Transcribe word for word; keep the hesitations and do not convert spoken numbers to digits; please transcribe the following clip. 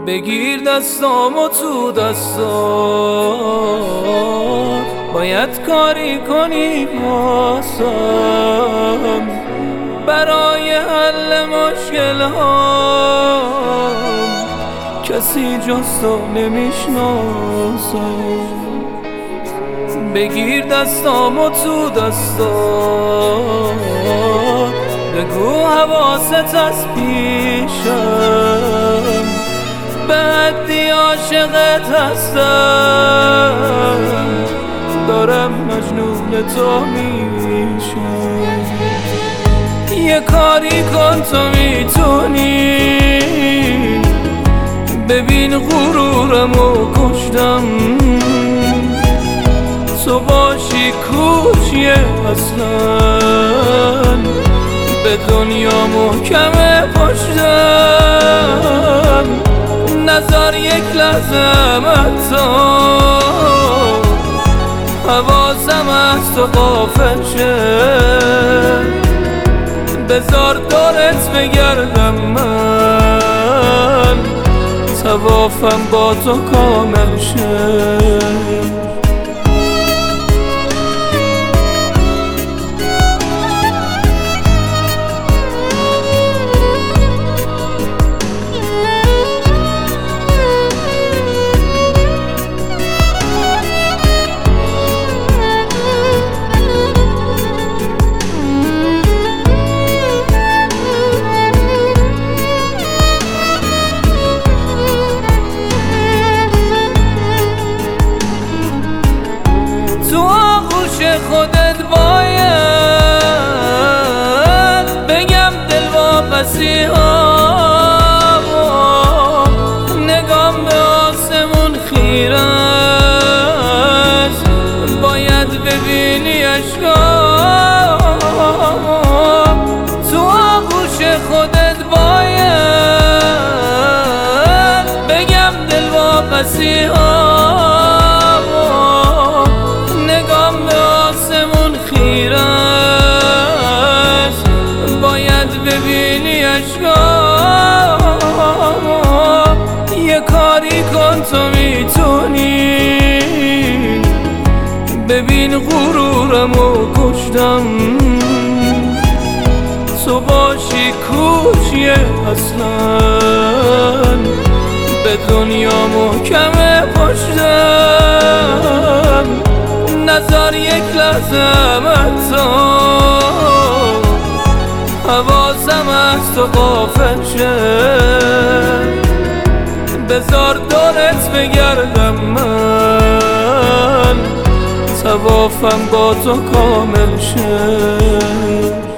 بگیر دستامو تو دستات، باید کاری کنی واسم برای حل مشکل هام. کسی جز تو نمیشناسم. بگیر دستامو تو دستات، بگو حواست از پیشم، به حدی عاشقت هستم، دارم مجنون تو میشم. یه کاری کن تو میتونی، ببین غرورمو کشتم، تو باشی کوچیه اصلا، به دنیا محکمه پشتم، نظر یک لحظه حتی حواسم از تو غافل شه. بذار دورت بگردم من، طوافم با تو کامل شه. خودت باید بگم دل واپسی ها، نگام به آسمون خیره است، باید ببینی اشکام. تو آغوش خودت باید بگم دل واپسی ها، ببینی اشکام. یه کاری کن تو میتونی، ببین غرورمو کشتم، تو باشی کوچیه اصلا، به دنیا محکمه پشتم، نظر یک لحظه حتی حواسم از تو غافل شه. بذار دورت بگردم من، طوافم با تو کامل شه.